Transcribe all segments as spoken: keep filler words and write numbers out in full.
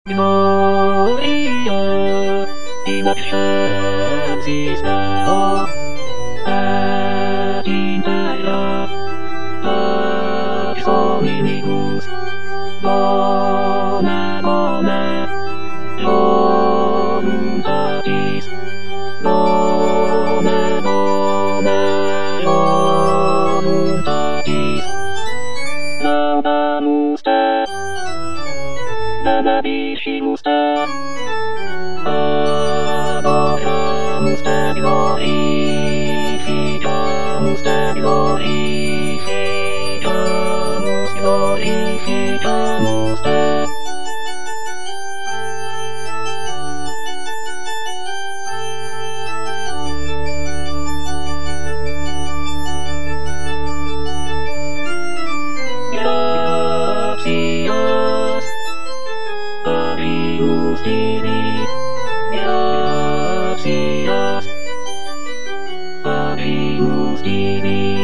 Gloria in excelsis Deo et in terra pax hominibus bone bone voluntatis bone bone voluntatis laudamus te benedicimus te adoramus te glorificamus te glorificamus glorificamus te gratias Abius Dei, gratias Abius Dei,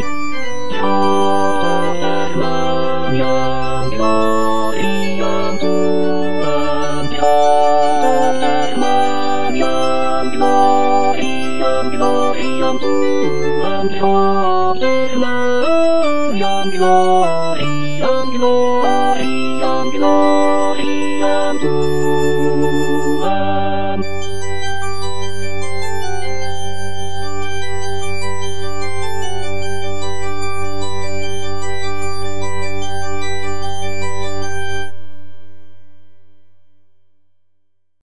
Joter maniam gloriam tuam, Joter maniam gloriam gloriam tuam, Joter maniam gloriam